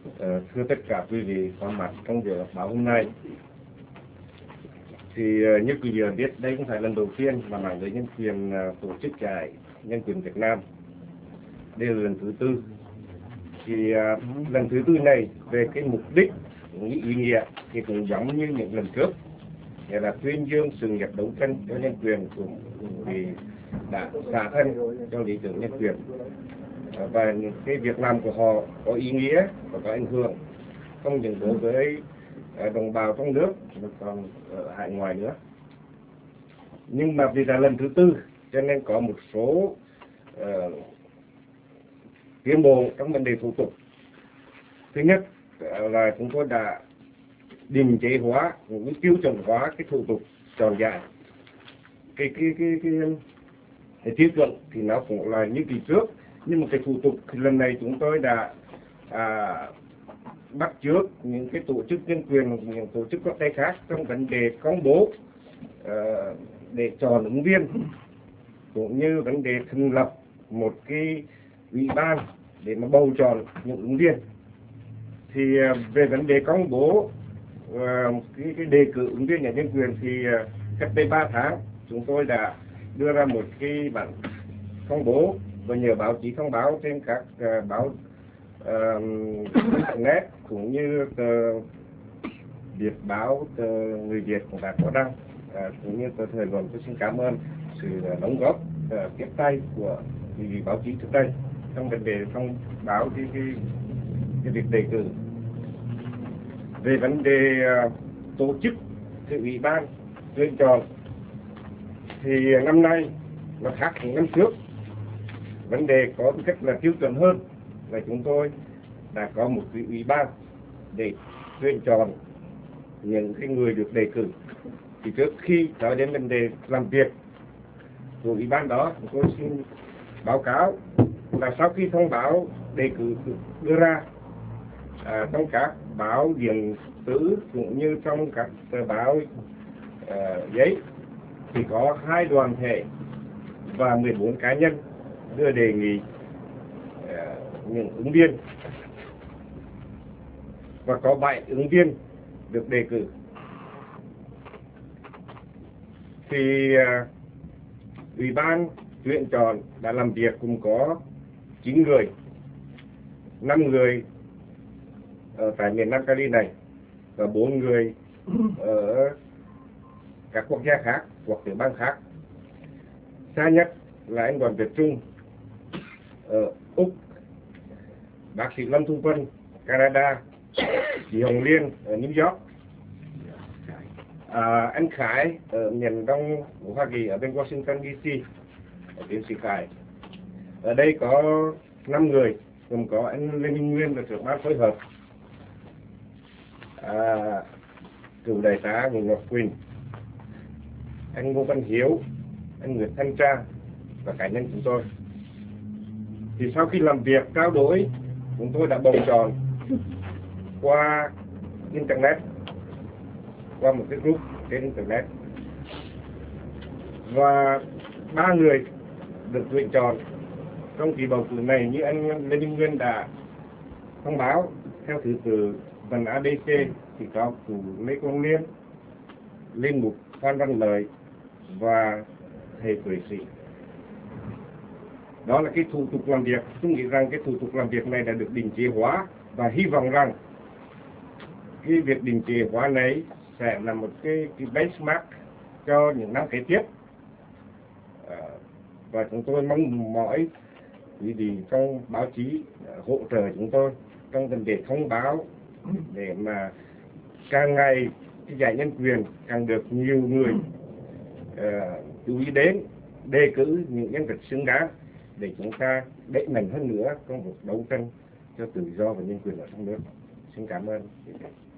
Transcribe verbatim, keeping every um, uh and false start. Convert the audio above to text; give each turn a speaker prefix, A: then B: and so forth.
A: Ờ, thưa tất cả quý vị có mặt trong buổi họp báo hôm nay, thì uh, như quý vị biết, đây không phải lần đầu tiên mà mạng lưới nhân quyền uh, tổ chức giải nhân quyền Việt Nam. Đây là lần thứ tư. Thì uh, lần thứ tư này về cái mục đích, những ý nghĩa thì cũng giống như những lần trước, nghĩa là tuyên dương sự nghiệp đấu tranh cho nhân quyền của người đã xả thân cho lý tưởng nhân quyền. Và những cái việc làm của họ có ý nghĩa và có ảnh hưởng không những đối với đồng bào trong nước mà còn ở hải ngoại nữa. Nhưng mà vì là lần thứ tư cho nên có một số uh, tiến bộ trong vấn đề thủ tục. Thứ nhất là chúng tôi đã định chế hóa, cũng tiêu chuẩn hóa cái thủ tục chọn giải. Cái cái cái cái, cái tiêu chuẩn thì nó cũng là như kỳ trước, nhưng mà cái thủ tục thì lần này chúng tôi đã à, bắt chước những cái tổ chức nhân quyền, những tổ chức quốc tế khác trong vấn đề công bố uh, để chọn ứng viên, cũng như vấn đề thành lập một cái ủy ban để mà bầu chọn những ứng viên. Thì uh, về vấn đề công bố uh, cái, cái đề cử ứng viên nhà nhân quyền thì uh, cách đây ba tháng chúng tôi đã đưa ra một cái bản công bố và nhờ báo chí thông báo trên các uh, báo internet uh, cũng như tờ Việt báo, tờ Người Việt cũng đã có đăng, uh, cũng như tờ Thời Luận. Tôi xin cảm ơn sự đóng góp uh, tiếp tay của vị báo chí trước đây trong vấn đề thông báo cái cái, cái việc đề cử. Về vấn đề uh, tổ chức cái ủy ban tuyển chọn thì năm nay nó khác những năm trước. Vấn đề có cách là tiêu chuẩn hơn là chúng tôi đã có một cái ủy ban để tuyển chọn những cái người được đề cử. Thì trước khi nói đến vấn đề làm việc của ủy ban đó, chúng tôi xin báo cáo là sau khi thông báo đề cử được đưa ra à, trong các báo điện tử cũng như trong các tờ báo à, giấy, thì có hai đoàn thể và mười bốn cá nhân đưa đề nghị uh, những ứng viên, và có bảy ứng viên được đề cử. Thì uh, ủy ban tuyển chọn đã làm việc cùng có chín người, năm người ở tại miền Nam Cali này và bốn người ở các quốc gia khác hoặc tiểu bang khác. Xa nhất là anh Đoàn Việt Trung ở Úc, bác sĩ Lâm Thu Vân Canada, chị Hồng Liên ở New York, à, anh Khải ở miền đông của Hoa Kỳ ở bên Washington D C, ở tiến sĩ Khải. Ở đây có năm người, gồm có anh Lê Minh Nguyên là trưởng ban phối hợp, à, cựu đại tá Nguyễn Ngọc Quỳnh, anh Ngô Văn Hiếu, anh Nguyễn Thanh Trang và cá nhân chúng tôi. Thì sau khi làm việc trao đổi, chúng tôi đã bầu chọn qua internet, qua một cái group trên internet, và ba người được tuyển chọn trong kỳ bầu cử này. Như anh Lê Minh Nguyên đã thông báo, theo thứ tự phần a đê xê thì có cụ Lê Quang Liên, Linh mục Phan Văn Lợi và thầy Tuệ Sĩ. Đó là cái thủ tục làm việc. Tôi nghĩ rằng cái thủ tục làm việc này đã được định chế hóa, và hy vọng rằng cái việc định chế hóa này sẽ là một cái, cái benchmark cho những năm kế tiếp. À, và chúng tôi mong mỏi quý vị trong báo chí hỗ trợ chúng tôi trong vấn đề thông báo, để mà càng ngày cái giải nhân quyền càng được nhiều người uh, chú ý đến, đề cử những nhân vật xứng đáng để chúng ta đẩy mạnh hơn nữa trong cuộc đấu tranh cho tự do và nhân quyền ở trong nước. Xin cảm ơn.